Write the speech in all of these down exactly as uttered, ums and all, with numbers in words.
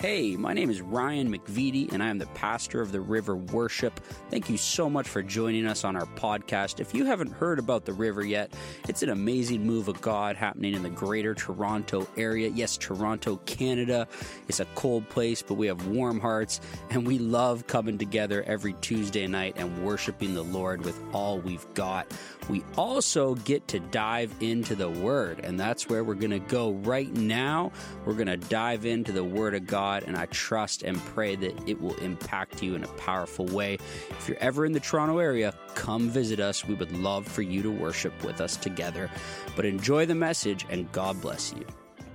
Hey, my name is Ryan McVitie, and I am the pastor of the River Worship. Thank you so much for joining us on our podcast. If you haven't heard about the River yet, it's an amazing move of God happening in the greater Toronto area. Yes, Toronto, Canada. It's a cold place, but we have warm hearts, and we love coming together every Tuesday night and worshiping the Lord with all we've got. We also get to dive into the Word, and that's where we're going to go right now. We're going to dive into the Word of God, and I trust and pray that it will impact you in a powerful way. If you're ever in the Toronto area, come visit us. We would love for you to worship with us together. But enjoy the message, and God bless you.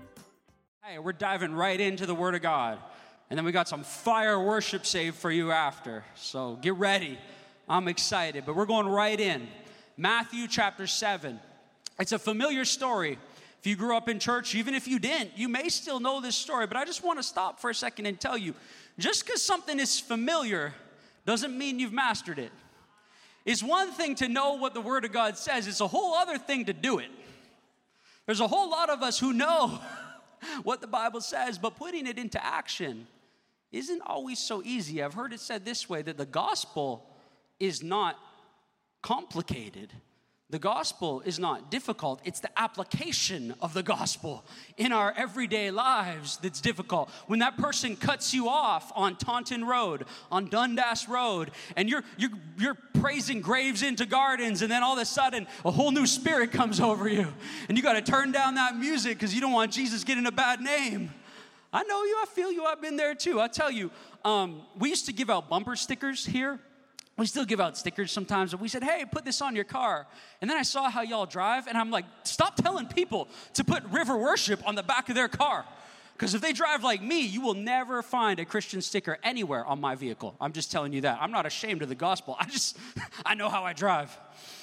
Hey, we're diving right into the Word of God, and then we got some fire worship saved for you after. So get ready. I'm excited, but we're going right in. Matthew chapter seven. It's a familiar story. If you grew up in church, even if you didn't, you may still know this story, but I just want to stop for a second and tell you, just because something is familiar doesn't mean you've mastered it. It's one thing to know what the Word of God says. It's a whole other thing to do it. There's a whole lot of us who know what the Bible says, but putting it into action isn't always so easy. I've heard it said this way, that the gospel is not complicated. The gospel is not difficult. It's the application of the gospel in our everyday lives that's difficult. When that person cuts you off on Taunton Road, on Dundas Road, and you're you're you're praising graves into gardens, and then all of a sudden a whole new spirit comes over you, and you got to turn down that music because you don't want Jesus getting a bad name. I know you. I feel you. I've been there too. I tell you, um, we used to give out bumper stickers here. We still give out stickers sometimes, but we said, hey, put this on your car. And then I saw how y'all drive, and I'm like, stop telling people to put River Worship on the back of their car. Because if they drive like me, you will never find a Christian sticker anywhere on my vehicle. I'm just telling you that. I'm not ashamed of the gospel. I just, I know how I drive.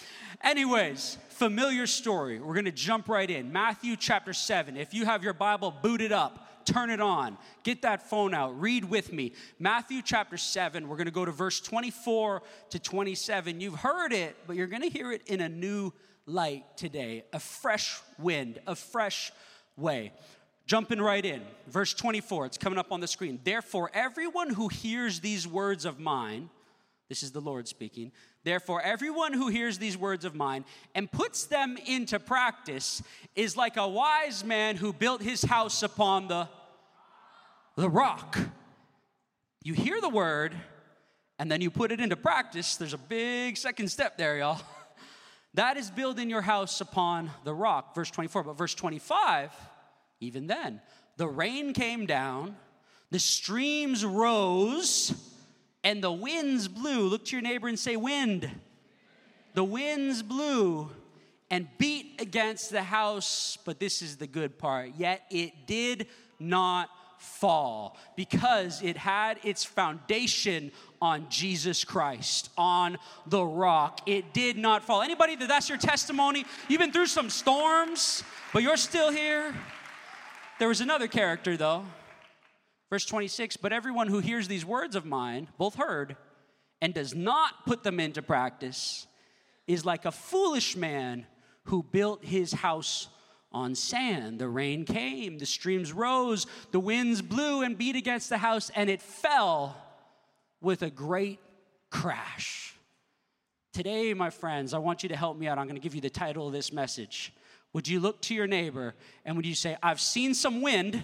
Anyways, familiar story. We're going to jump right in. Matthew chapter seven. If you have your Bible booted up, turn it on. Get that phone out. Read with me. Matthew chapter seven. We're going to go to verse twenty-four to twenty-seven. You've heard it, but you're going to hear it in a new light today. A fresh wind, a fresh way. Jumping right in. Verse twenty-four. It's coming up on the screen. Therefore, everyone who hears these words of mine, this is the Lord speaking. Therefore, everyone who hears these words of mine and puts them into practice is like a wise man who built his house upon the The rock. You hear the word, and then you put it into practice. There's a big second step there, y'all. That is building your house upon the rock. Verse twenty-four. But verse twenty-five, even then, the rain came down, the streams rose, and the winds blew. Look to your neighbor and say, wind. The winds blew and beat against the house, but this is the good part. Yet it did not fall, because it had its foundation on Jesus Christ, on the rock. It did not fall. Anybody that that's your testimony? You've been through some storms, but you're still here. There was another character though. Verse twenty-six, but everyone who hears these words of mine, both heard, and does not put them into practice, is like a foolish man who built his house on sand. The rain came, the streams rose, the winds blew and beat against the house, and it fell with a great crash. Today, my friends, I want you to help me out. I'm going to give you the title of this message. Would you look to your neighbor and would you say, I've seen some wind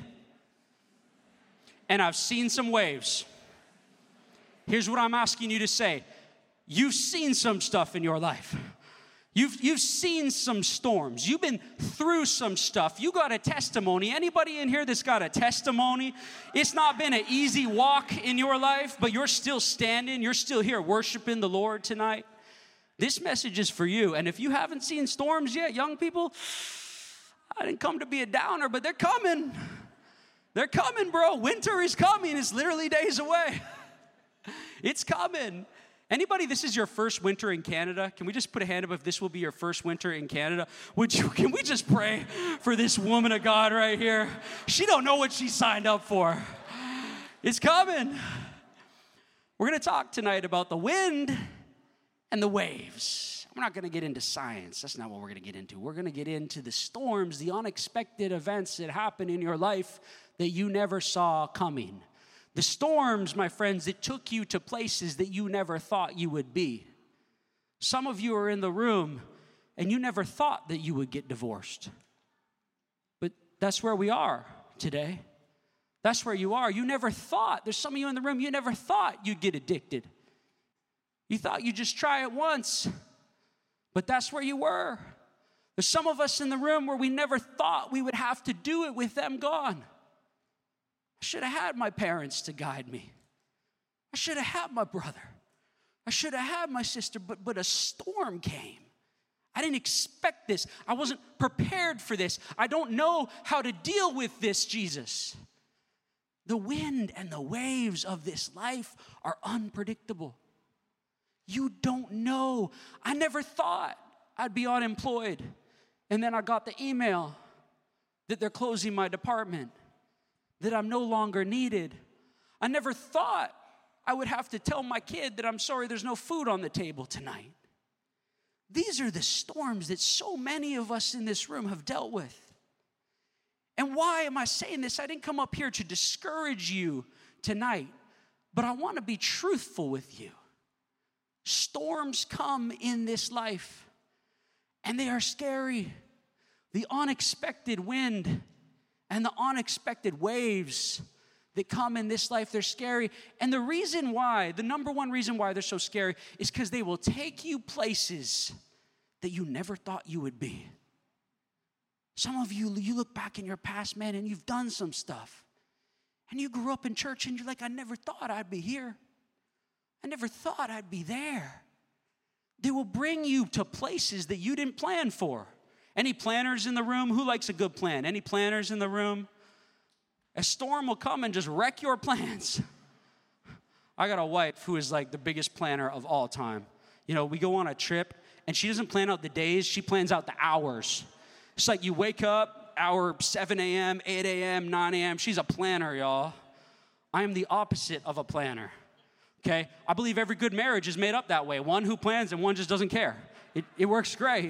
and I've seen some waves. Here's what I'm asking you to say. You've seen some stuff in your life. You've, you've seen some storms. You've been through some stuff. You got a testimony. Anybody in here that's got a testimony? It's not been an easy walk in your life, but you're still standing. You're still here worshiping the Lord tonight. This message is for you. And if you haven't seen storms yet, young people, I didn't come to be a downer, but they're coming. They're coming, bro. Winter is coming. It's literally days away. It's coming. Anybody, this is your first winter in Canada? Can we just put a hand up if this will be your first winter in Canada? Would you? Can we just pray for this woman of God right here? She don't know what she signed up for. It's coming. We're going to talk tonight about the wind and the waves. We're not going to get into science. That's not what we're going to get into. We're going to get into the storms, the unexpected events that happen in your life that you never saw coming. The storms, my friends, that took you to places that you never thought you would be. Some of you are in the room and you never thought that you would get divorced. But that's where we are today. That's where you are. You never thought, there's some of you in the room, you never thought you'd get addicted. You thought you'd just try it once, but that's where you were. There's some of us in the room where we never thought we would have to do it with them gone. I should have had my parents to guide me. I should have had my brother. I should have had my sister, but, but a storm came. I didn't expect this. I wasn't prepared for this. I don't know how to deal with this, Jesus. The wind and the waves of this life are unpredictable. You don't know. I never thought I'd be unemployed. And then I got the email that they're closing my department, that I'm no longer needed. I never thought I would have to tell my kid that I'm sorry there's no food on the table tonight. These are the storms that so many of us in this room have dealt with. And why am I saying this? I didn't come up here to discourage you tonight, but I want to be truthful with you. Storms come in this life, and they are scary. The unexpected wind and the unexpected waves that come in this life, they're scary. And the reason why, the number one reason why they're so scary is because they will take you places that you never thought you would be. Some of you, you look back in your past, man, and you've done some stuff. And you grew up in church, and you're like, I never thought I'd be here. I never thought I'd be there. They will bring you to places that you didn't plan for. Any planners in the room? Who likes a good plan? Any planners in the room? A storm will come and just wreck your plans. I got a wife who is like the biggest planner of all time. You know, we go on a trip, and she doesn't plan out the days. She plans out the hours. It's like you wake up, hour seven a.m., eight a.m., nine a.m. She's a planner, y'all. I am the opposite of a planner, okay? I believe every good marriage is made up that way. One who plans and one just doesn't care. It, it works great.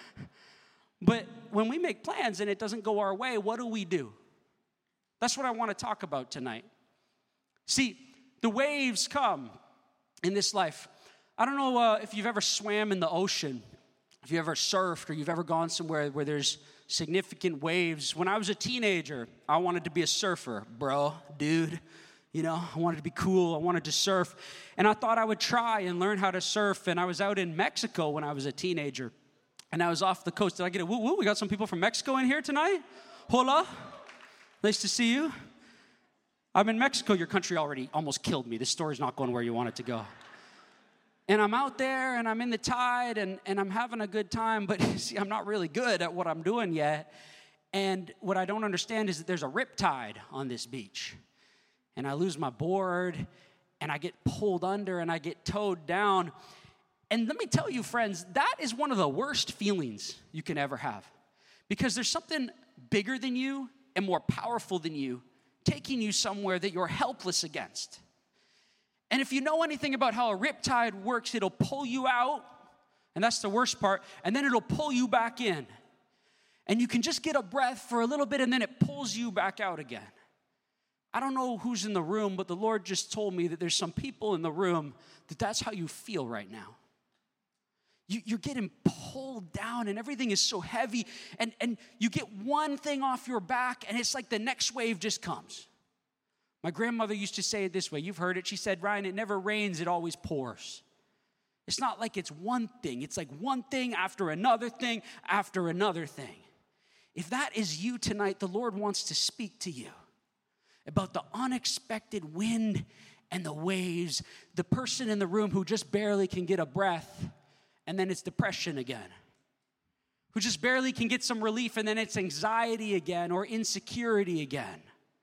But when we make plans and it doesn't go our way, what do we do? That's what I want to talk about tonight. See, the waves come in this life. I don't know uh, if you've ever swam in the ocean, if you ever surfed, or you've ever gone somewhere where there's significant waves. When I was a teenager, I wanted to be a surfer, bro, dude. You know, I wanted to be cool. I wanted to surf. And I thought I would try and learn how to surf. And I was out in Mexico when I was a teenager. And I was off the coast. Did I get a woo woo? We got some people from Mexico in here tonight. Hola. Nice to see you. I'm in Mexico. Your country already almost killed me. This story's not going where you want it to go. And I'm out there, and I'm in the tide, and, and I'm having a good time. But see, I'm not really good at what I'm doing yet. And what I don't understand is that there's a rip tide on this beach. And I lose my board, and I get pulled under, and I get towed down. And let me tell you, friends, that is one of the worst feelings you can ever have. Because there's something bigger than you and more powerful than you taking you somewhere that you're helpless against. And if you know anything about how a riptide works, it'll pull you out, and that's the worst part, and then it'll pull you back in. And you can just get a breath for a little bit, and then it pulls you back out again. I don't know who's in the room, but the Lord just told me that there's some people in the room that that's how you feel right now. You, you're getting pulled down, and everything is so heavy, and, and you get one thing off your back, and it's like the next wave just comes. My grandmother used to say it this way. You've heard it. She said, Ryan, it never rains, it always pours. It's not like it's one thing. It's like one thing after another thing after another thing. If that is you tonight, the Lord wants to speak to you about the unexpected wind and the waves, the person in the room who just barely can get a breath, and then it's depression again, who just barely can get some relief, and then it's anxiety again or insecurity again.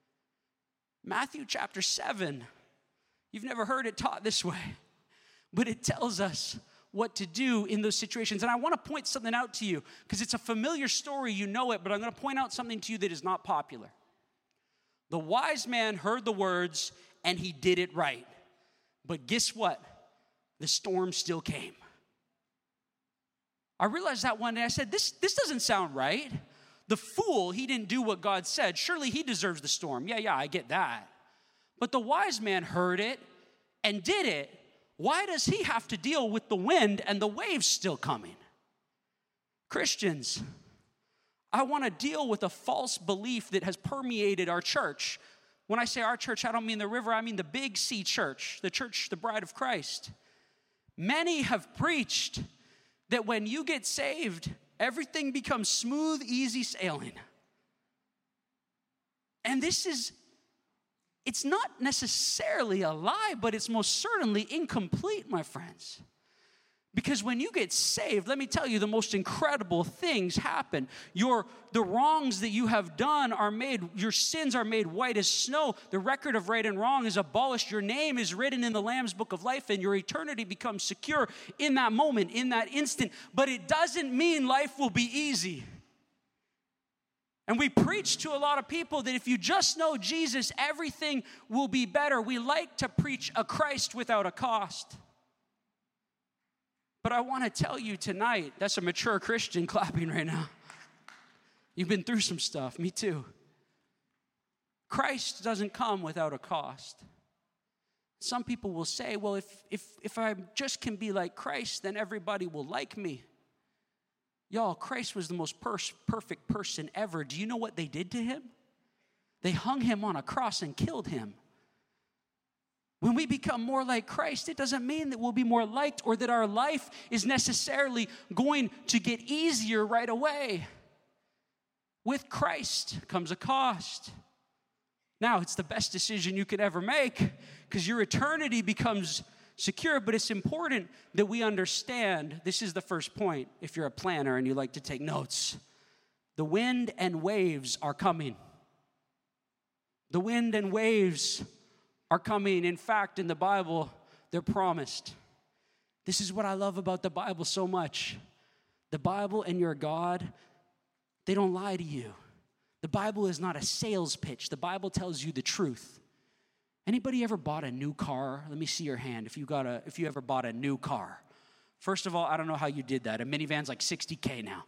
Matthew chapter seven, you've never heard it taught this way, but it tells us what to do in those situations. And I want to point something out to you because it's a familiar story, you know it, but I'm going to point out something to you that is not popular. The wise man heard the words and he did it right. But guess what? The storm still came. I realized that one day. I said, this, this doesn't sound right. The fool, he didn't do what God said. Surely he deserves the storm. Yeah, yeah, I get that. But the wise man heard it and did it. Why does he have to deal with the wind and the waves still coming? Christians, I want to deal with a false belief that has permeated our church. When I say our church, I don't mean the river, I mean the Big C church, the church, the bride of Christ. Many have preached that when you get saved, everything becomes smooth, easy sailing. And this is, it's not necessarily a lie, but it's most certainly incomplete, my friends. Because when you get saved, let me tell you, the most incredible things happen. Your, the wrongs that you have done are made, your sins are made white as snow. The record of right and wrong is abolished. Your name is written in the Lamb's book of life, and your eternity becomes secure in that moment, in that instant. But it doesn't mean life will be easy. And we preach to a lot of people that if you just know Jesus, everything will be better. We like to preach a Christ without a cost. But I want to tell you tonight, that's a mature Christian clapping right now. You've been through some stuff, me too. Christ doesn't come without a cost. Some people will say, well, if, if, if I just can be like Christ, then everybody will like me. Y'all, Christ was the most pers- perfect person ever. Do you know what they did to him? They hung him on a cross and killed him. When we become more like Christ, it doesn't mean that we'll be more liked or that our life is necessarily going to get easier right away. With Christ comes a cost. Now, it's the best decision you could ever make because your eternity becomes secure, but it's important that we understand, this is the first point, if you're a planner and you like to take notes. The wind and waves are coming. The wind and waves are coming. In fact, in the Bible, they're promised. This is what I love about the Bible so much. The Bible and your God, they don't lie to you. The Bible is not a sales pitch. The Bible tells you the truth. Anybody ever bought a new car? Let me see your hand if you got a if you ever bought a new car. First of all, I don't know how you did that. A minivan's like sixty K now.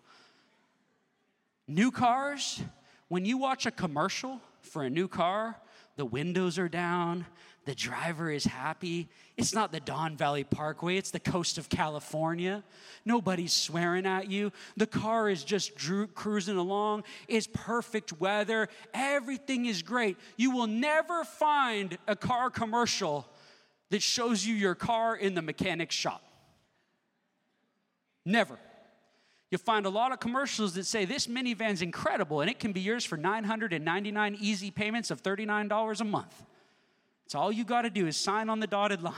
New cars, when you watch a commercial for a new car, the windows are down, the driver is happy. It's not the Don Valley Parkway, it's the coast of California. Nobody's swearing at you. The car is just dru- cruising along. It's perfect weather. Everything is great. You will never find a car commercial that shows you your car in the mechanic's shop. Never. You'll find a lot of commercials that say this minivan's incredible and it can be yours for nine hundred ninety-nine easy payments of thirty-nine dollars a month. It's all you got to do is sign on the dotted line.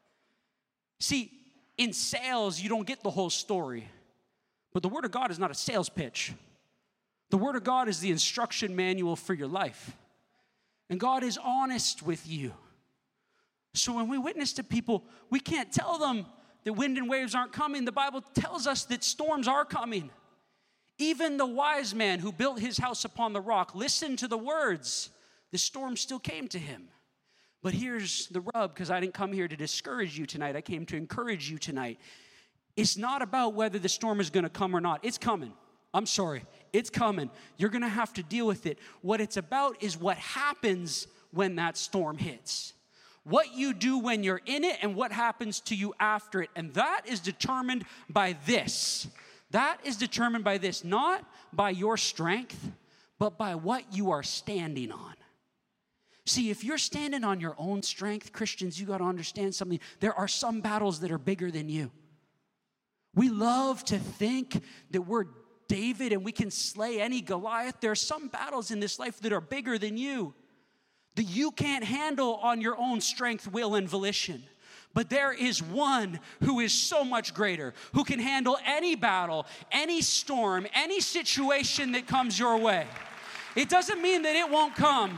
See, in sales, you don't get the whole story. But the Word of God is not a sales pitch. The Word of God is the instruction manual for your life. And God is honest with you. So when we witness to people, we can't tell them that wind and waves aren't coming. The Bible tells us that storms are coming. Even the wise man who built his house upon the rock listened to the words. The storm still came to him. But here's the rub, because I didn't come here to discourage you tonight. I came to encourage you tonight. It's not about whether the storm is going to come or not. It's coming. I'm sorry. It's coming. You're going to have to deal with it. What it's about is what happens when that storm hits. What you do when you're in it and what happens to you after it. And that is determined by this. That is determined by this. Not by your strength, but by what you are standing on. See, if you're standing on your own strength, Christians, you got to understand something. There are some battles that are bigger than you. We love to think that we're David and we can slay any Goliath. There are some battles in this life that are bigger than you, that you can't handle on your own strength, will, and volition. But there is one who is so much greater, who can handle any battle, any storm, any situation that comes your way. It doesn't mean that it won't come.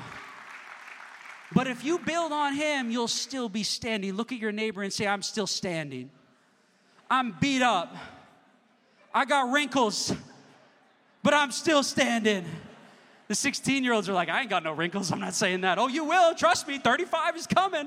But if you build on him, you'll still be standing. Look at your neighbor and say, I'm still standing. I'm beat up. I got wrinkles, but I'm still standing. The sixteen-year-olds are like, I ain't got no wrinkles. I'm not saying that. Oh, you will. Trust me. thirty-five is coming.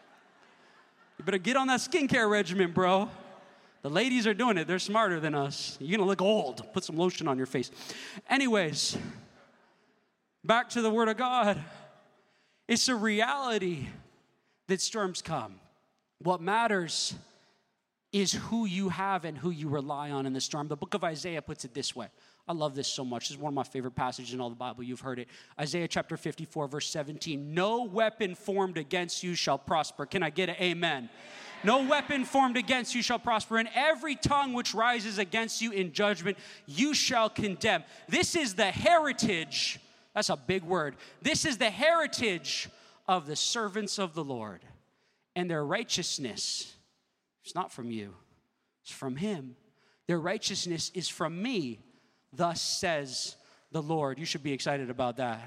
You better get on that skincare regimen, bro. The ladies are doing it. They're smarter than us. You're going to look old. Put some lotion on your face. Anyways, back to the Word of God. It's a reality that storms come. What matters is who you have and who you rely on in the storm. The book of Isaiah puts it this way. I love this so much. This is one of my favorite passages in all the Bible. You've heard it. Isaiah chapter fifty-four, verse seventeen. No weapon formed against you shall prosper. Can I get an amen? No weapon formed against you shall prosper, and every tongue which rises against you in judgment you shall condemn. This is the heritage, that's a big word. This is the heritage of the servants of the Lord, and their righteousness, it's not from you, it's from him. Their righteousness is from me, thus says the Lord. You should be excited about that.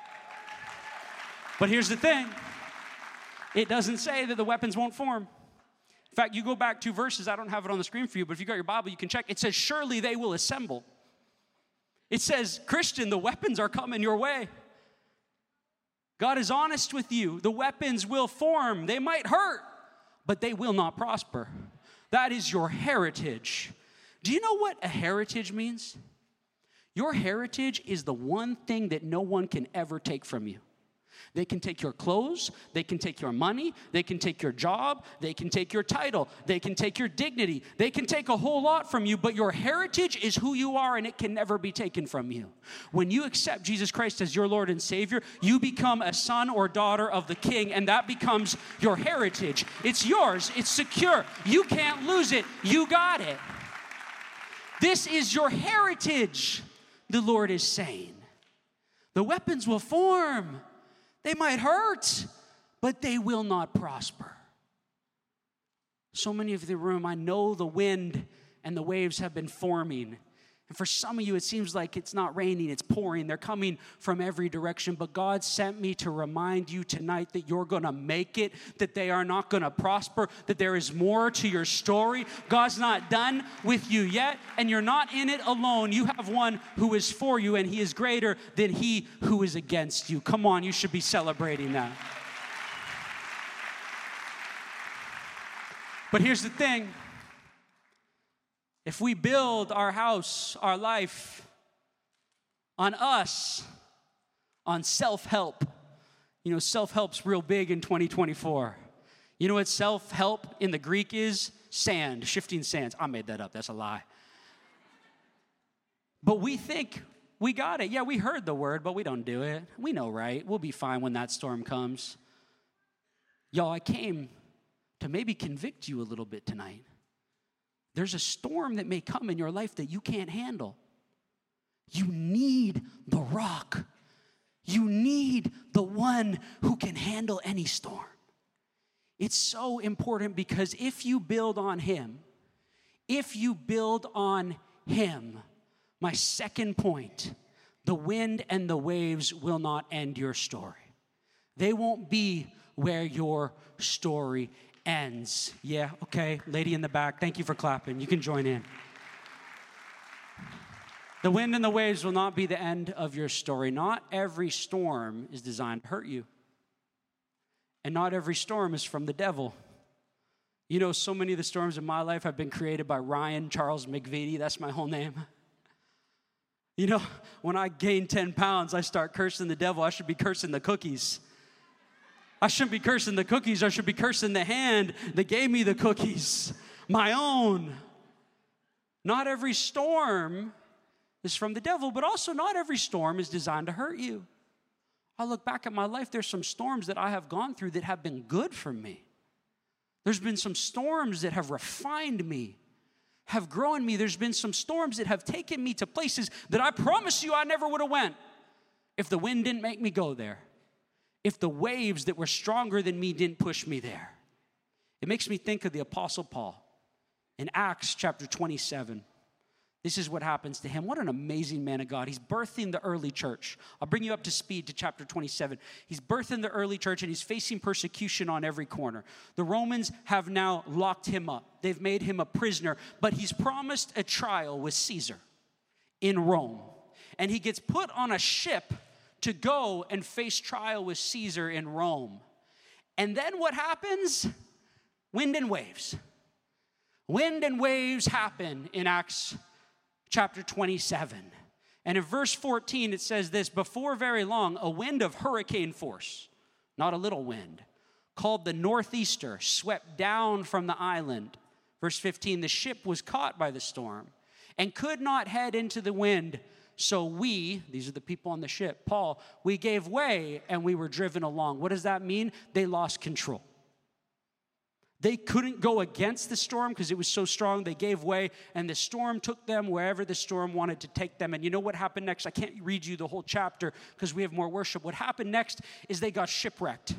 But here's the thing. It doesn't say that the weapons won't form. In fact, you go back two verses. I don't have it on the screen for you, but if you got your Bible, you can check. It says, surely they will assemble. It says, Christian, the weapons are coming your way. God is honest with you. The weapons will form. They might hurt, but they will not prosper. That is your heritage. Do you know what a heritage means? Your heritage is the one thing that no one can ever take from you. They can take your clothes, they can take your money, they can take your job, they can take your title, they can take your dignity, they can take a whole lot from you, but your heritage is who you are and it can never be taken from you. When you accept Jesus Christ as your Lord and Savior, you become a son or daughter of the King, and that becomes your heritage. It's yours, it's secure. You can't lose it, you got it. This is your heritage, the Lord is saying. The weapons will form. They might hurt, but they will not prosper. So many of the room, I know the wind and the waves have been forming. And for some of you, it seems like it's not raining, it's pouring. They're coming from every direction. But God sent me to remind you tonight that you're going to make it, that they are not going to prosper, that there is more to your story. God's not done with you yet, and you're not in it alone. You have one who is for you, and he is greater than he who is against you. Come on, you should be celebrating that. But here's the thing. If we build our house, our life, on us, on self-help, you know, self-help's real big in twenty twenty-four. You know what self-help in the Greek is? Sand, shifting sands. I made that up. That's a lie. But we think we got it. Yeah, we heard the word, but we don't do it. We know, right? We'll be fine when that storm comes. Y'all, I came to maybe convict you a little bit tonight. There's a storm that may come in your life that you can't handle. You need the rock. You need the one who can handle any storm. It's so important because if you build on him, if you build on him, my second point, the wind and the waves will not end your story. They won't be where your story ends. Yeah, okay, lady in the back, thank you for clapping. You can join in. The wind and the waves will not be the end of your story. Not every storm is designed to hurt you. And not every storm is from the devil. You know, so many of the storms in my life have been created by Ryan Charles McVitie. That's my whole name. You know, when I gain ten pounds, I start cursing the devil. I should be cursing the cookies. I shouldn't be cursing the cookies. I should be cursing the hand that gave me the cookies, my own. Not every storm is from the devil, but also not every storm is designed to hurt you. I look back at my life, there's some storms that I have gone through that have been good for me. There's been some storms that have refined me, have grown me. There's been some storms that have taken me to places that I promise you I never would have went if the wind didn't make me go there. If the waves that were stronger than me didn't push me there. It makes me think of the Apostle Paul in Acts chapter twenty-seven. This is what happens to him. What an amazing man of God. He's birthing the early church. I'll bring you up to speed to chapter twenty-seven. He's birthing the early church, and he's facing persecution on every corner. The Romans have now locked him up. They've made him a prisoner, but he's promised a trial with Caesar in Rome. And he gets put on a ship to go and face trial with Caesar in Rome. And then what happens? Wind and waves. Wind and waves happen in Acts chapter twenty-seven. And in verse fourteen, it says this, before very long, a wind of hurricane force, not a little wind, called the northeaster, swept down from the island. Verse fifteen, the ship was caught by the storm and could not head into the wind. So we, these are the people on the ship, Paul, we gave way and we were driven along. What does that mean? They lost control. They couldn't go against the storm because it was so strong. They gave way, and the storm took them wherever the storm wanted to take them. And you know what happened next? I can't read you the whole chapter because we have more worship. What happened next is they got shipwrecked.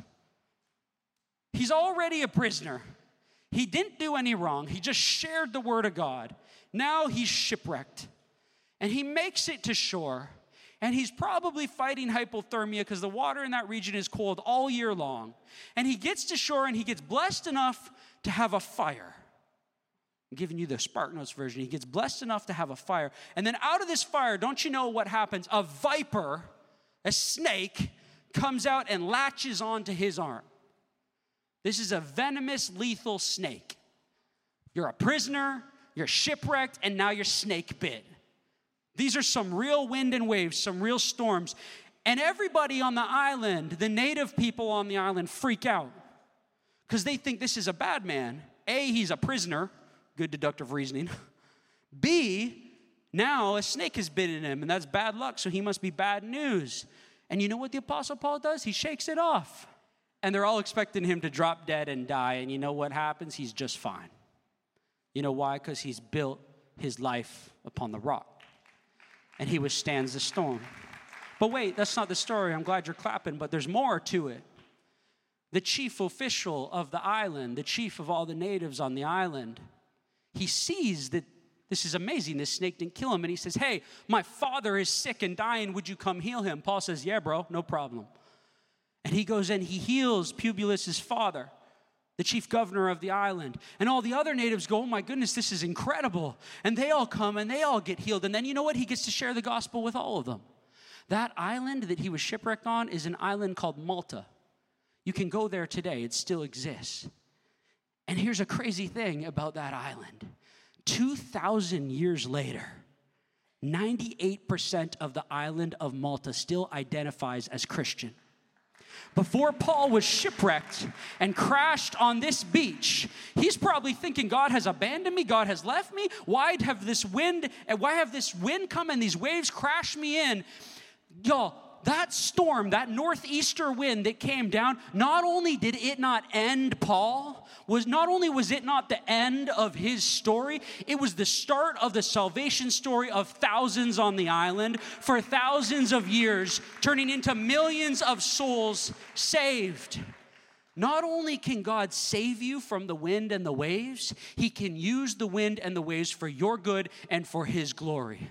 He's already a prisoner. He didn't do any wrong. He just shared the word of God. Now he's shipwrecked. And he makes it to shore. And he's probably fighting hypothermia because the water in that region is cold all year long. And he gets to shore and he gets blessed enough to have a fire. I'm giving you the SparkNotes version. He gets blessed enough to have a fire. And then out of this fire, don't you know what happens? A viper, a snake, comes out and latches onto his arm. This is a venomous, lethal snake. You're a prisoner, you're shipwrecked, and now you're snake bit. These are some real wind and waves, some real storms. And everybody on the island, the native people on the island, freak out because they think this is a bad man. A, he's a prisoner. Good deductive reasoning. B, now a snake has bitten him, and that's bad luck, so he must be bad news. And you know what the Apostle Paul does? He shakes it off. And they're all expecting him to drop dead and die. And you know what happens? He's just fine. You know why? Because he's built his life upon the rock. And he withstands the storm. But wait, that's not the story. I'm glad you're clapping, but there's more to it. The chief official of the island, the chief of all the natives on the island, he sees that this is amazing. This snake didn't kill him. And he says, hey, my father is sick and dying. Would you come heal him? Paul says, yeah, bro, no problem. And he goes in, he heals Publius' father, the chief governor of the island. And all the other natives go, oh my goodness, this is incredible. And they all come and they all get healed. And then you know what? He gets to share the gospel with all of them. That island that he was shipwrecked on is an island called Malta. You can go there today. It still exists. And here's a crazy thing about that island. two thousand years later, ninety-eight percent of the island of Malta still identifies as Christian. Before Paul was shipwrecked and crashed on this beach, he's probably thinking, God has abandoned me, God has left me. Why have this wind, why have this wind come and these waves crash me in? Y'all, that storm, that northeaster wind that came down, not only did it not end Paul, was not only was it not the end of his story, it was the start of the salvation story of thousands on the island for thousands of years, turning into millions of souls saved. Not only can God save you from the wind and the waves, he can use the wind and the waves for your good and for his glory.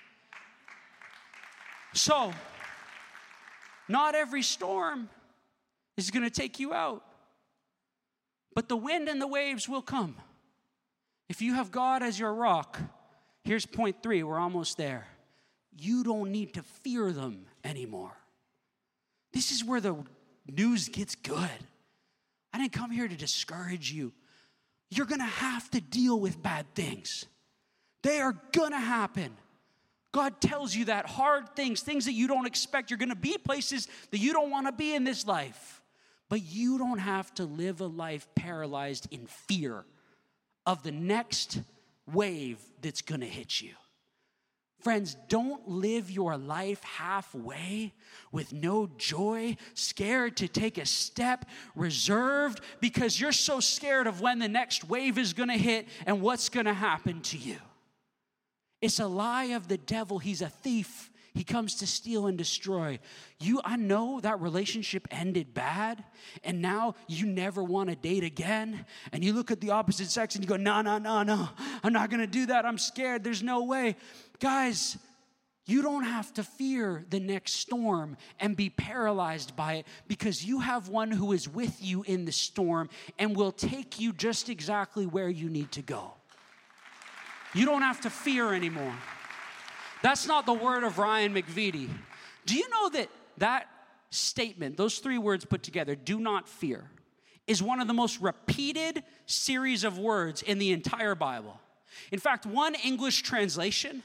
So, not every storm is going to take you out. But the wind and the waves will come. If you have God as your rock, here's point three, we're almost there. You don't need to fear them anymore. This is where the news gets good. I didn't come here to discourage you. You're going to have to deal with bad things. They are going to happen. God tells you that hard things, things that you don't expect. You're going to be places that you don't want to be in this life. But you don't have to live a life paralyzed in fear of the next wave that's going to hit you. Friends, don't live your life halfway with no joy, scared to take a step, reserved because you're so scared of when the next wave is going to hit and what's going to happen to you. It's a lie of the devil. He's a thief. He comes to steal and destroy. You, I know that relationship ended bad, and now you never want to date again. And you look at the opposite sex and you go, no, no, no, no. I'm not going to do that. I'm scared. There's no way. Guys, you don't have to fear the next storm and be paralyzed by it because you have one who is with you in the storm and will take you just exactly where you need to go. You don't have to fear anymore. That's not the word of Ryan McVitie. Do you know that that statement, those three words put together, do not fear, is one of the most repeated series of words in the entire Bible? In fact, one English translation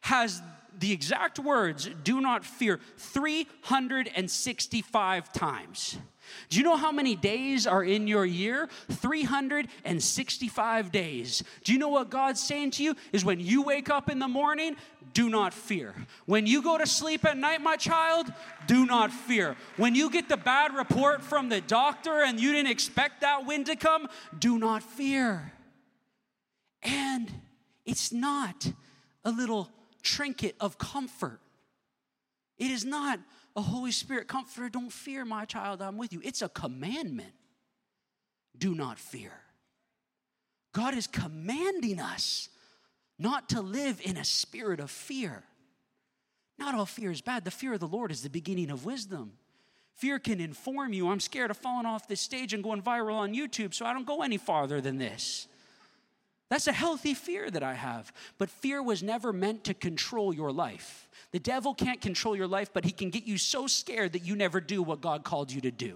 has the exact words, do not fear, three hundred sixty-five times. Do you know how many days are in your year? three hundred sixty-five days. Do you know what God's saying to you? Is when you wake up in the morning, do not fear. When you go to sleep at night, my child, do not fear. When you get the bad report from the doctor and you didn't expect that wind to come, do not fear. And it's not a little trinket of comfort. It is not a Holy Spirit comforter. Don't fear, my child, I'm with you. It's a commandment. Do not fear. God is commanding us not to live in a spirit of fear. Not all fear is bad. The fear of the Lord is the beginning of wisdom. Fear can inform you. I'm scared of falling off this stage and going viral on YouTube, so I don't go any farther than this. That's a healthy fear that I have. But fear was never meant to control your life. The devil can't control your life, but he can get you so scared that you never do what God called you to do.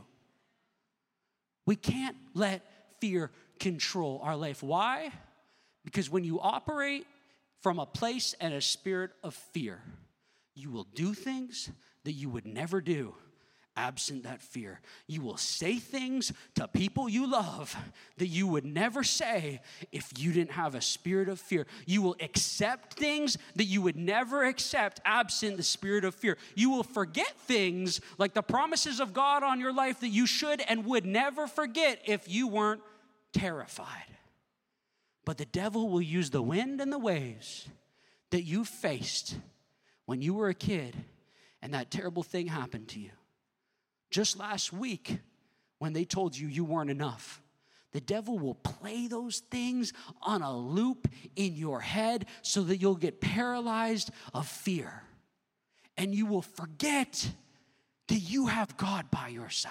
We can't let fear control our life. Why? Because when you operate from a place and a spirit of fear, you will do things that you would never do absent that fear. You will say things to people you love that you would never say if you didn't have a spirit of fear. You will accept things that you would never accept absent the spirit of fear. You will forget things like the promises of God on your life that you should and would never forget if you weren't terrified. But the devil will use the wind and the waves that you faced when you were a kid and that terrible thing happened to you. Just last week, when they told you you weren't enough, the devil will play those things on a loop in your head so that you'll get paralyzed of fear. And you will forget that you have God by your side.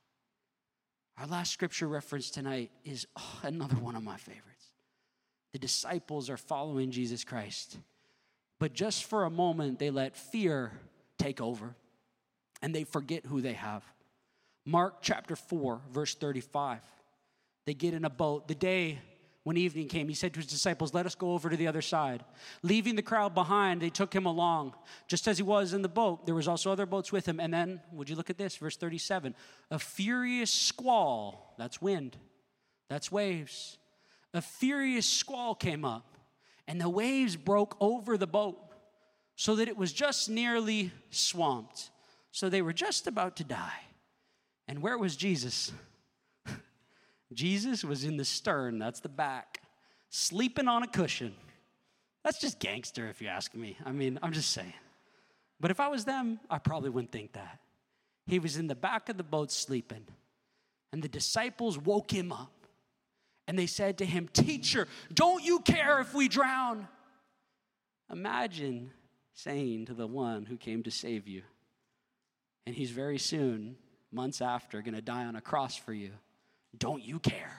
Our last scripture reference tonight is oh, another one of my favorites. The disciples are following Jesus Christ. But just for a moment, they let fear take over. And they forget who they have. Mark chapter four, verse thirty-five. They get in a boat. The day when evening came, he said to his disciples, let us go over to the other side. Leaving the crowd behind, they took him along. Just as he was in the boat, there was also other boats with him. And then, would you look at this, verse thirty-seven. A furious squall, that's wind, that's waves. A furious squall came up, and the waves broke over the boat so that it was just nearly swamped. So they were just about to die. And where was Jesus? Jesus was in the stern, that's the back, sleeping on a cushion. That's just gangster if you ask me. I mean, I'm just saying. But if I was them, I probably wouldn't think that. He was in the back of the boat sleeping. And the disciples woke him up. And they said to him, teacher, don't you care if we drown? Imagine saying to the one who came to save you, and he's very soon, months after, going to die on a cross for you. Don't you care?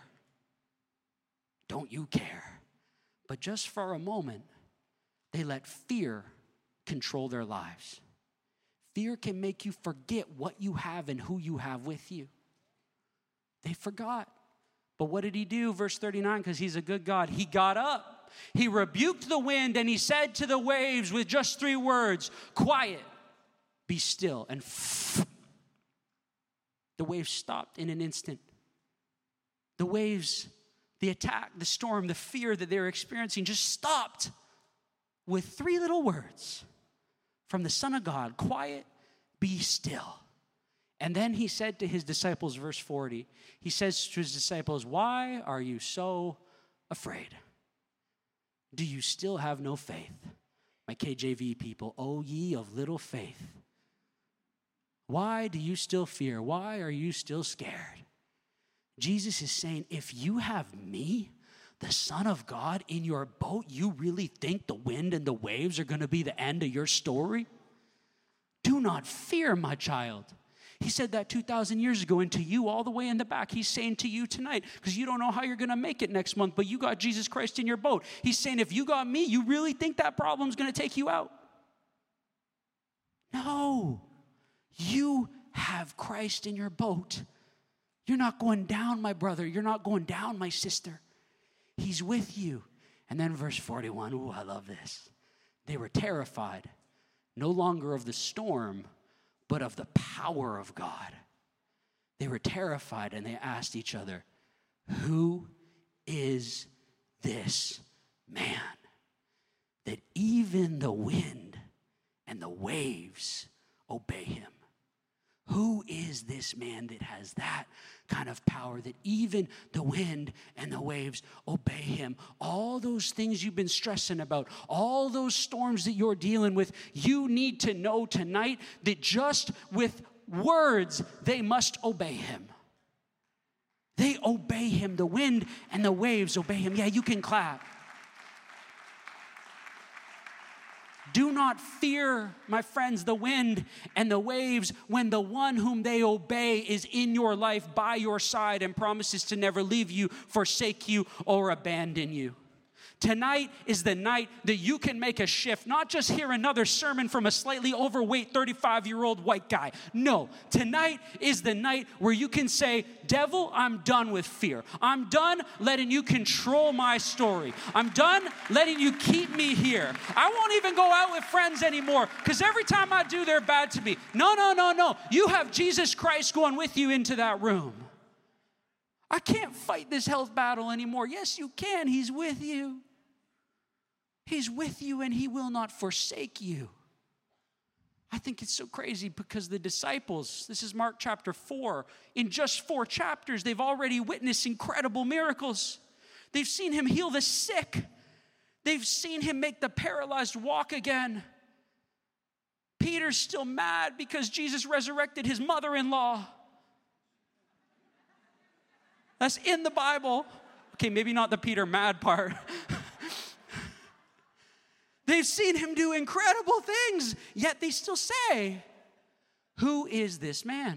Don't you care? But just for a moment, they let fear control their lives. Fear can make you forget what you have and who you have with you. They forgot. But what did he do? Verse thirty-nine, because he's a good God. He got up. He rebuked the wind and he said to the waves with just three words, quiet. Be still. And the waves stopped in an instant. The waves, the attack, the storm, the fear that they were experiencing just stopped with three little words from the Son of God. Quiet, be still. And then he said to his disciples, verse forty, he says to his disciples, why are you so afraid? Do you still have no faith? My K J V people, O ye of little faith. Why do you still fear? Why are you still scared? Jesus is saying, if you have me, the Son of God, in your boat, you really think the wind and the waves are going to be the end of your story? Do not fear, my child. He said that two thousand years ago, and to you all the way in the back, he's saying to you tonight, because you don't know how you're going to make it next month, but you got Jesus Christ in your boat. He's saying, if you got me, you really think that problem's going to take you out? No. You have Christ in your boat. You're not going down, my brother. You're not going down, my sister. He's with you. And then verse forty-one, ooh, I love this. They were terrified, no longer of the storm, but of the power of God. They were terrified, and they asked each other, who is this man that even the wind and the waves obey him? Who is this man that has that kind of power, that even the wind and the waves obey him? All those things you've been stressing about, all those storms that you're dealing with, you need to know tonight that just with words, they must obey him. They obey him. The wind and the waves obey him. Yeah, you can clap. Do not fear, my friends, the wind and the waves when the one whom they obey is in your life by your side and promises to never leave you, forsake you, or abandon you. Tonight is the night that you can make a shift, not just hear another sermon from a slightly overweight thirty-five-year-old white guy. No, tonight is the night where you can say, devil, I'm done with fear. I'm done letting you control my story. I'm done letting you keep me here. I won't even go out with friends anymore because every time I do, they're bad to me. No, no, no, no. You have Jesus Christ going with you into that room. I can't fight this health battle anymore. Yes, you can. He's with you. He's with you and he will not forsake you. I think it's so crazy because the disciples, this is Mark chapter four, in just four chapters, they've already witnessed incredible miracles. They've seen him heal the sick. They've seen him make the paralyzed walk again. Peter's still mad because Jesus resurrected his mother-in-law. That's in the Bible. Okay, maybe not the Peter mad part. They've seen him do incredible things, yet they still say, who is this man?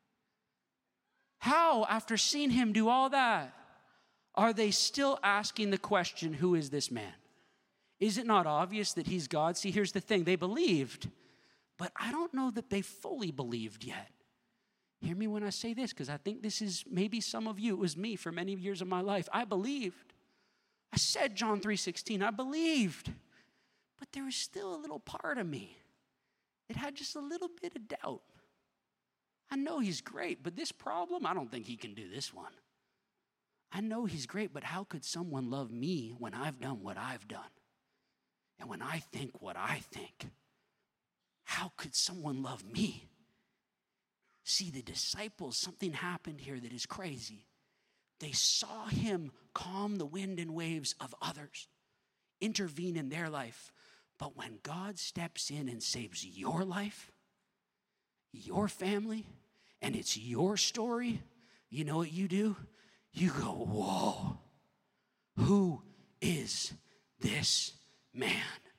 How, after seeing him do all that, are they still asking the question, who is this man? Is it not obvious that he's God? See, here's the thing. They believed, but I don't know that they fully believed yet. Hear me when I say this, because I think this is maybe some of you. It was me for many years of my life. I believed. I said John three sixteen. I believed. But there was still a little part of me that had just a little bit of doubt. I know he's great, but this problem, I don't think he can do this one. I know he's great, but how could someone love me when I've done what I've done? And when I think what I think, how could someone love me? See, the disciples, something happened here that is crazy. They saw him calm the wind and waves of others, intervene in their life. But when God steps in and saves your life, your family, and it's your story, you know what you do? You go, whoa, who is this man?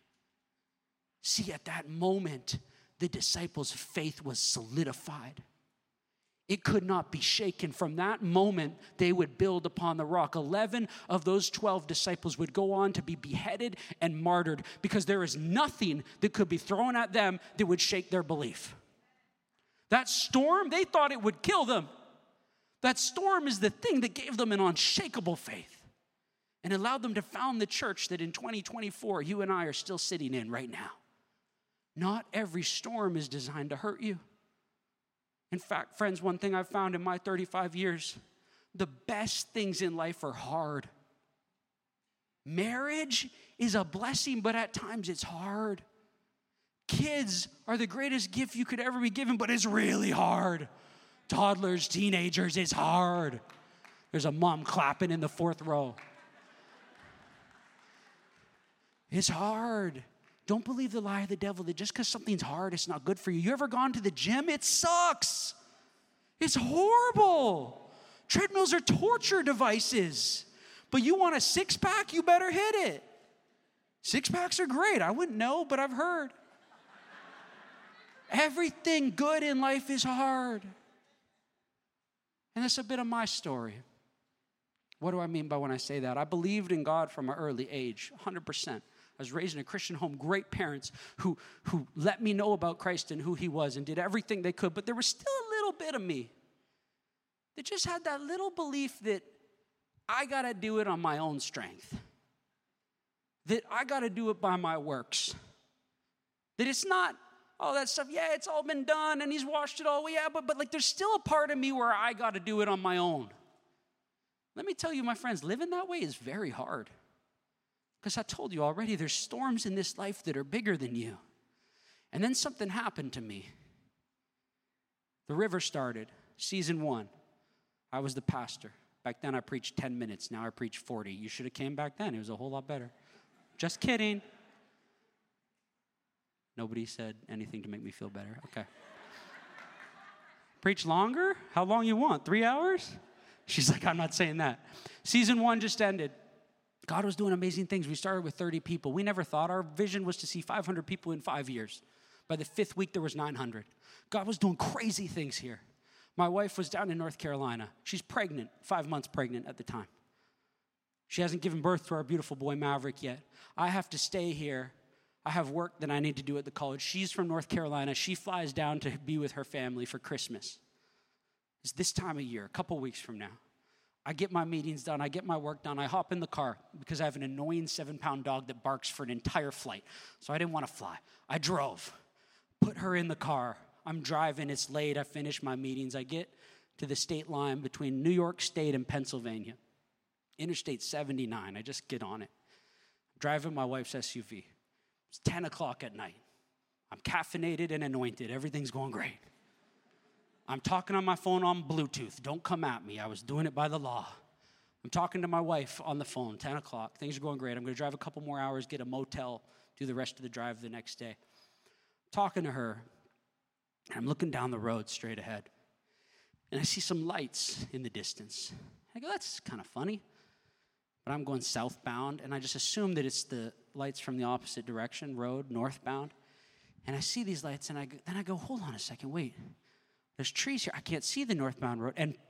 See, at that moment, the disciples' faith was solidified. It could not be shaken. From that moment, they would build upon the rock. Eleven of those twelve disciples would go on to be beheaded and martyred because there is nothing that could be thrown at them that would shake their belief. That storm, they thought it would kill them. That storm is the thing that gave them an unshakable faith and allowed them to found the church that in twenty twenty-four, you and I are still sitting in right now. Not every storm is designed to hurt you. In fact, friends, one thing I've found in my thirty-five years, the best things in life are hard. Marriage is a blessing, but at times it's hard. Kids are the greatest gift you could ever be given, but it's really hard. Toddlers, teenagers, it's hard. There's a mom clapping in the fourth row. It's hard. Don't believe the lie of the devil that just because something's hard, it's not good for you. You ever gone to the gym? It sucks. It's horrible. Treadmills are torture devices. But you want a six-pack, you better hit it. Six-packs are great. I wouldn't know, but I've heard. Everything good in life is hard. And that's a bit of my story. What do I mean by when I say that? I believed in God from an early age, one hundred percent. I was raised in a Christian home, great parents who, who let me know about Christ and who he was and did everything they could. But there was still a little bit of me that just had that little belief that I got to do it on my own strength, that I got to do it by my works. That it's not, oh, that stuff, yeah, it's all been done and he's washed it all away. Yeah, but, but like there's still a part of me where I got to do it on my own. Let me tell you, my friends, living that way is very hard. Because I told you already, there's storms in this life that are bigger than you. And then something happened to me. The river started, season one. I was the pastor. Back then I preached ten minutes. Now I preach forty. You should have came back then. It was a whole lot better. Just kidding. Nobody said anything to make me feel better. Okay. Preach longer? How long you want? Three hours? She's like, I'm not saying that. Season one just ended. God was doing amazing things. We started with thirty people. We never thought our vision was to see five hundred people in five years. By the fifth week, there was nine hundred. God was doing crazy things here. My wife was down in North Carolina. She's pregnant, five months pregnant at the time. She hasn't given birth to our beautiful boy Maverick yet. I have to stay here. I have work that I need to do at the college. She's from North Carolina. She flies down to be with her family for Christmas. It's this time of year, a couple weeks from now. I get my meetings done. I get my work done. I hop in the car because I have an annoying seven-pound dog that barks for an entire flight. So I didn't want to fly. I drove, put her in the car. I'm driving. It's late. I finish my meetings. I get to the state line between New York State and Pennsylvania. Interstate seventy-nine. I just get on it. I'm driving my wife's S U V. It's ten o'clock at night. I'm caffeinated and anointed. Everything's going great. I'm talking on my phone on Bluetooth. Don't come at me. I was doing it by the law. I'm talking to my wife on the phone, ten o'clock. Things are going great. I'm going to drive a couple more hours, get a motel, do the rest of the drive the next day. Talking to her, and I'm looking down the road straight ahead. And I see some lights in the distance. I go, that's kind of funny. But I'm going southbound, and I just assume that it's the lights from the opposite direction, road, northbound. And I see these lights, and I go, then I go, hold on a second, wait. There's trees here. I can't see the northbound road. And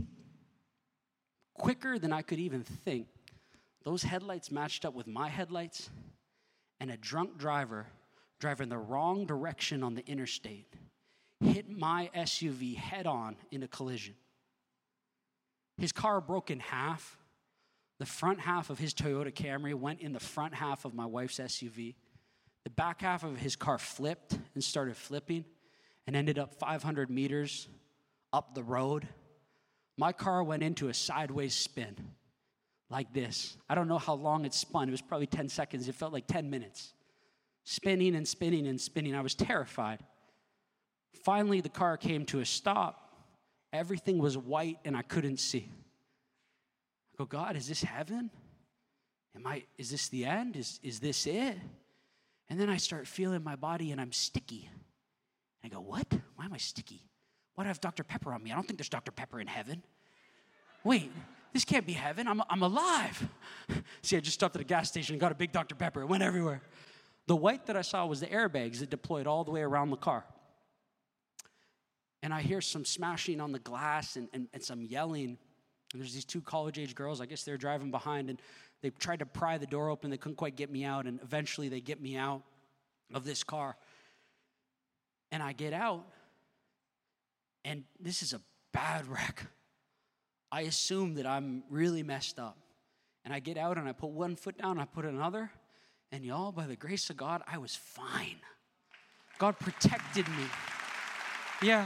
quicker than I could even think, those headlights matched up with my headlights, and a drunk driver driving the wrong direction on the interstate hit my S U V head on in a collision. His car broke in half. The front half of his Toyota Camry went in the front half of my wife's S U V. The back half of his car flipped and started flipping and ended up five hundred meters up the road. My car went into a sideways spin like this. I don't know how long it spun. It was probably ten seconds. It felt like ten minutes. Spinning and spinning and spinning. I was terrified. Finally, the car came to a stop. Everything was white and I couldn't see. I go, God, is this heaven? Am I, is this the end? Is, is this it? And then I start feeling my body and I'm sticky. And I go, what? Why am I sticky? Why do I have Doctor Pepper on me? I don't think there's Doctor Pepper in heaven. Wait, this can't be heaven. I'm, I'm alive. See, I just stopped at a gas station and got a big Doctor Pepper. It went everywhere. The white that I saw was the airbags that deployed all the way around the car. And I hear some smashing on the glass and, and, and some yelling. And there's these two college-age girls. I guess they're driving behind, and they tried to pry the door open. They couldn't quite get me out, and eventually they get me out of this car. And I get out, and this is a bad wreck. I assume that I'm really messed up. And I get out, and I put one foot down, I put another, and y'all, by the grace of God, I was fine. God protected me. Yeah.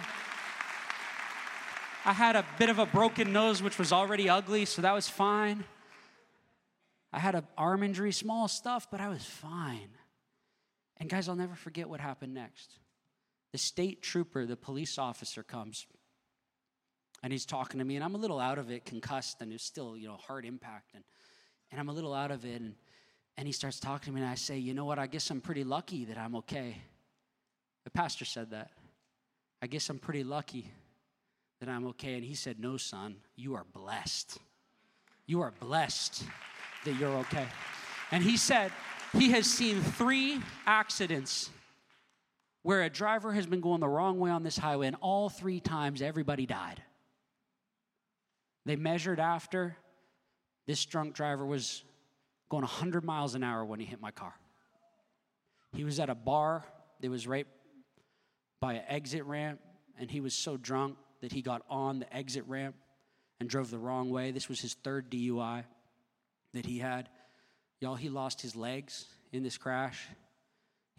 I had a bit of a broken nose, which was already ugly, so that was fine. I had an arm injury, small stuff, but I was fine. And guys, I'll never forget what happened next. The state trooper, the police officer comes, and he's talking to me, and I'm a little out of it, concussed, and it's still, you know, hard impact, and, and I'm a little out of it, and, and he starts talking to me, and I say, you know what, I guess I'm pretty lucky that I'm okay. The pastor said that. I guess I'm pretty lucky that I'm okay. And he said, no, son, you are blessed. You are blessed that you're okay. And he said he has seen three accidents where a driver has been going the wrong way on this highway, and all three times everybody died. They measured after. This drunk driver was going one hundred miles an hour when he hit my car. He was at a bar that was right by an exit ramp, and he was so drunk that he got on the exit ramp and drove the wrong way. This was his third D U I that he had. Y'all, he lost his legs in this crash. He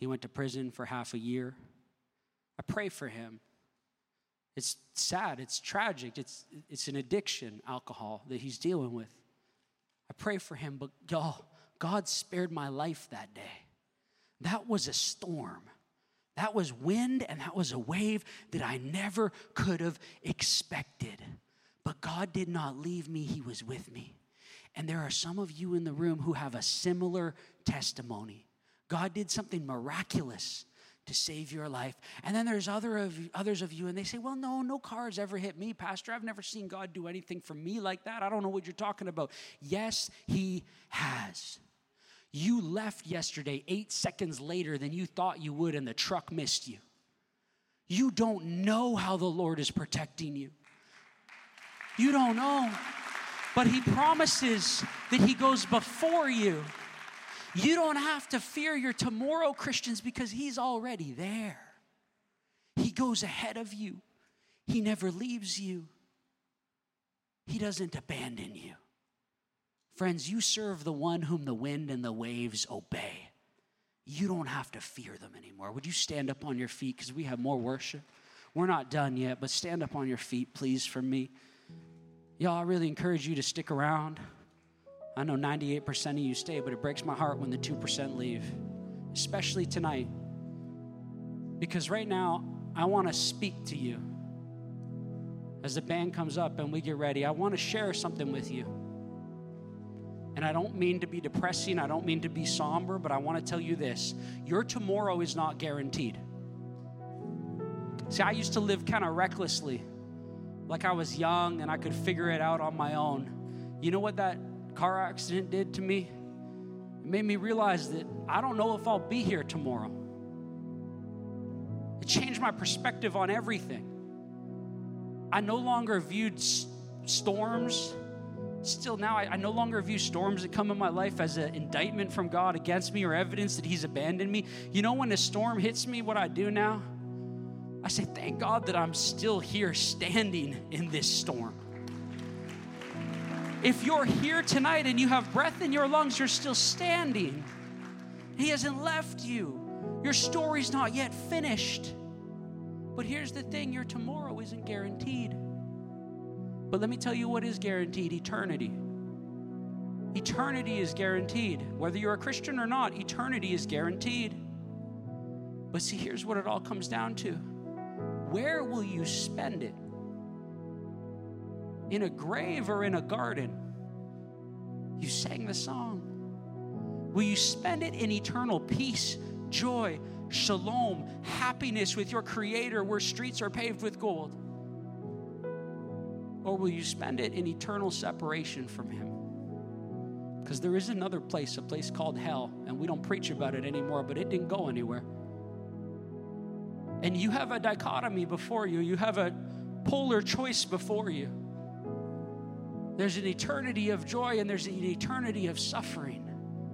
He went to prison for half a year. I pray for him. It's sad. It's tragic. It's, it's an addiction, alcohol, that he's dealing with. I pray for him, but y'all, God spared my life that day. That was a storm. That was wind, and that was a wave that I never could have expected. But God did not leave me. He was with me. And there are some of you in the room who have a similar testimony. God did something miraculous to save your life. And then there's other of, others of you, and they say, well, no, no car's ever hit me, Pastor. I've never seen God do anything for me like that. I don't know what you're talking about. Yes, he has. You left yesterday eight seconds later than you thought you would, and the truck missed you. You don't know how the Lord is protecting you. You don't know. But he promises that he goes before you. You don't have to fear your tomorrow, Christians, because he's already there. He goes ahead of you. He never leaves you. He doesn't abandon you. Friends, you serve the one whom the wind and the waves obey. You don't have to fear them anymore. Would you stand up on your feet, because we have more worship. We're not done yet, but stand up on your feet, please, for me. Y'all, I really encourage you to stick around. I know ninety-eight percent of you stay, but it breaks my heart when the two percent leave, especially tonight. Because right now, I want to speak to you. As the band comes up and we get ready, I want to share something with you. And I don't mean to be depressing, I don't mean to be somber, but I want to tell you this. Your tomorrow is not guaranteed. See, I used to live kind of recklessly, like I was young and I could figure it out on my own. You know what that car accident did to me? It made me realize that I don't know if I'll be here tomorrow. It changed my perspective on everything. I no longer viewed s- storms. Still now, I, I no longer view storms that come in my life as an indictment from God against me or evidence that he's abandoned me. You know, when a storm hits me, what I do now? I say, thank God that I'm still here standing in this storm. If you're here tonight and you have breath in your lungs, you're still standing. He hasn't left you. Your story's not yet finished. But here's the thing, your tomorrow isn't guaranteed. But let me tell you what is guaranteed, eternity. Eternity is guaranteed. Whether you're a Christian or not, eternity is guaranteed. But see, here's what it all comes down to. Where will you spend it? In a grave or in a garden? You sang the song. Will you spend it in eternal peace, joy, shalom, happiness with your Creator where streets are paved with gold? Or will you spend it in eternal separation from him? Because there is another place, a place called hell, and we don't preach about it anymore, but it didn't go anywhere. And you have a dichotomy before you. You have a polar choice before you. There's an eternity of joy and there's an eternity of suffering.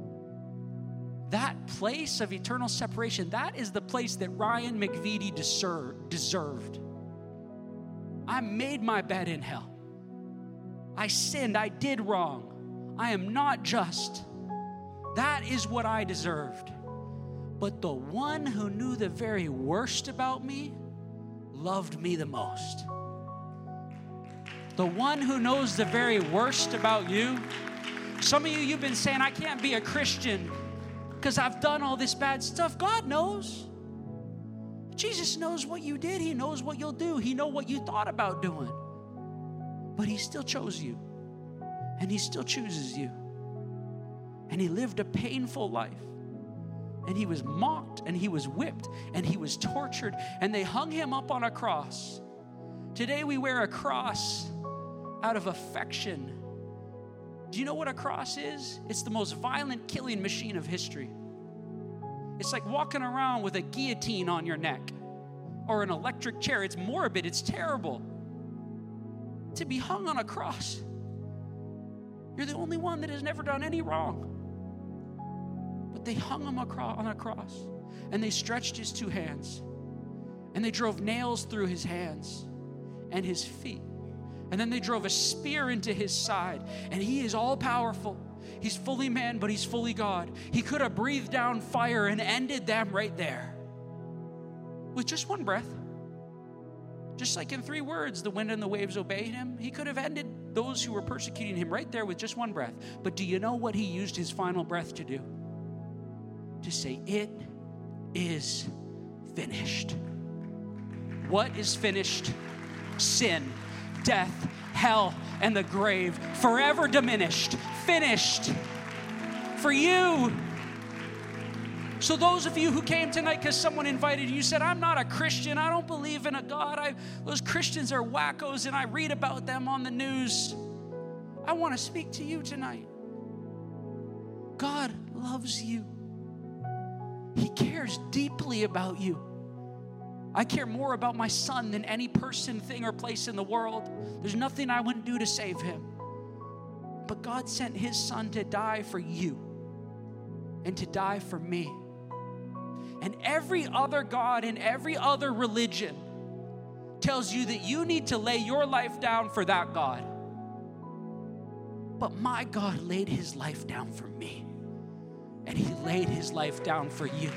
That place of eternal separation, that is the place that Ryan McVitie deserved. I made my bed in hell. I sinned. I did wrong. I am not just. That is what I deserved. But the one who knew the very worst about me loved me the most. The one who knows the very worst about you. Some of you, you've been saying, I can't be a Christian because I've done all this bad stuff. God knows. Jesus knows what you did. He knows what you'll do. He knows what you thought about doing. But he still chose you. And he still chooses you. And he lived a painful life. And he was mocked, and he was whipped, and he was tortured, and they hung him up on a cross. Today we wear a cross out of affection. Do you know what a cross is? It's the most violent killing machine of history. It's like walking around with a guillotine on your neck or an electric chair. It's morbid. It's terrible. To be hung on a cross. You're the only one that has never done any wrong. But they hung him on a cross, and they stretched his two hands, and they drove nails through his hands and his feet, and then they drove a spear into his side, and he is all powerful. He's fully man, but he's fully God. He could have breathed down fire and ended them right there with just one breath. Just like in three words, the wind and the waves obeyed him. He could have ended those who were persecuting him right there with just one breath. But do you know what he used his final breath to do? To say, it is finished. What is finished? Sin, death, hell, and the grave, forever diminished, finished for you. So those of you who came tonight because someone invited you, you said, I'm not a Christian, I don't believe in a God, I, those Christians are wackos and I read about them on the news. I want to speak to you tonight. God loves you. He cares deeply about you. I care more about my son than any person, thing, or place in the world. There's nothing I wouldn't do to save him. But God sent his son to die for you and to die for me. And every other God and every other religion tells you that you need to lay your life down for that God. But my God laid his life down for me. And he laid his life down for you.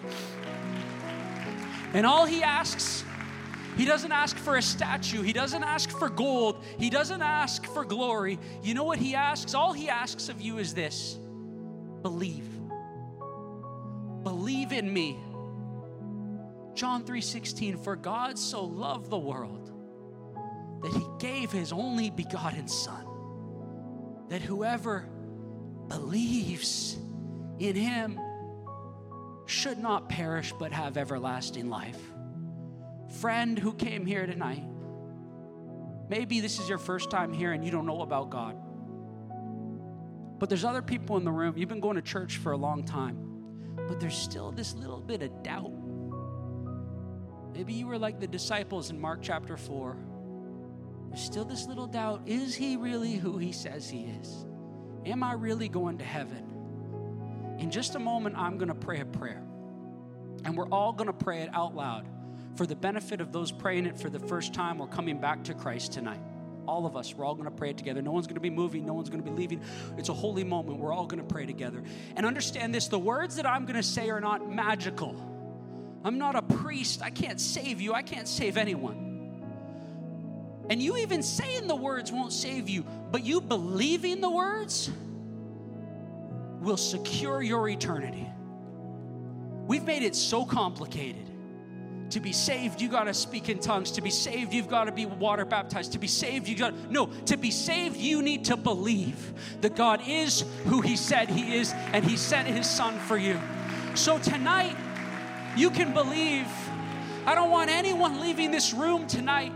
And all he asks, he doesn't ask for a statue. He doesn't ask for gold. He doesn't ask for glory. You know what he asks? All he asks of you is this: believe. Believe in me. John three sixteen, for God so loved the world that he gave his only begotten son, that whoever believes in him should not perish but have everlasting life. Friend who came here tonight, maybe this is your first time here and you don't know about God. But there's other people in the room, you've been going to church for a long time, but there's still this little bit of doubt. Maybe you were like the disciples in Mark chapter four. There's still this little doubt. Is he really who he says he is? Am I really going to heaven? In just a moment, I'm going to pray a prayer. And we're all going to pray it out loud for the benefit of those praying it for the first time or coming back to Christ tonight. All of us, we're all going to pray it together. No one's going to be moving. No one's going to be leaving. It's a holy moment. We're all going to pray together. And understand this, the words that I'm going to say are not magical. I'm not a priest. I can't save you. I can't save anyone. And you even saying the words won't save you, but you believing the words will secure your eternity. We've made it so complicated. To be saved, you got to speak in tongues. To be saved, you've got to be water baptized. To be saved, you got no. To be saved, you need to believe that God is who he said he is, and he sent his son for you. So tonight, you can believe. I don't want anyone leaving this room tonight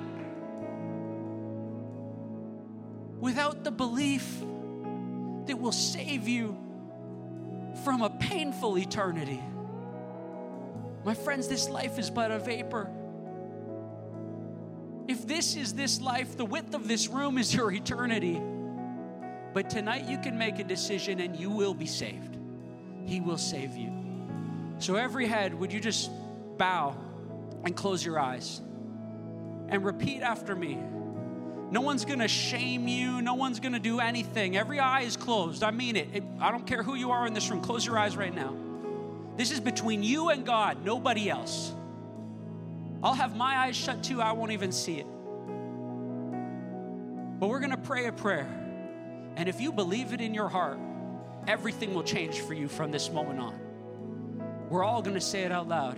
without the belief that will save you from a painful eternity. My friends, this life is but a vapor. If this is this life, the width of this room is your eternity. But tonight you can make a decision and you will be saved. He will save you. So every head, would you just bow and close your eyes and repeat after me. No one's going to shame you. No one's going to do anything. Every eye is closed. I mean it. it. I don't care who you are in this room. Close your eyes right now. This is between you and God, nobody else. I'll have my eyes shut too. I won't even see it. But we're going to pray a prayer. And if you believe it in your heart, everything will change for you from this moment on. We're all going to say it out loud.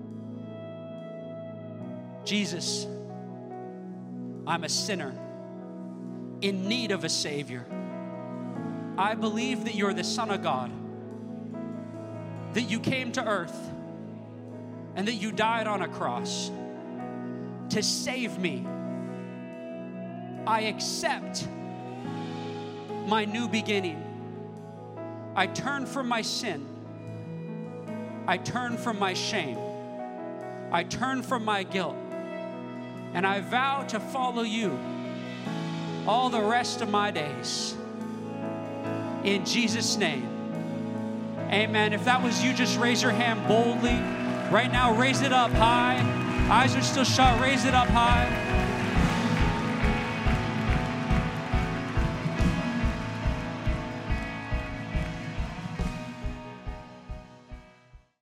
Jesus, I'm a sinner in need of a Savior. I believe that you're the Son of God, that you came to earth, and that you died on a cross to save me. I accept my new beginning. I turn from my sin. I turn from my shame. I turn from my guilt. And I vow to follow you all the rest of my days. In Jesus' name, amen. If that was you, just raise your hand boldly. Right now, raise it up high. Eyes are still shut. Raise it up high.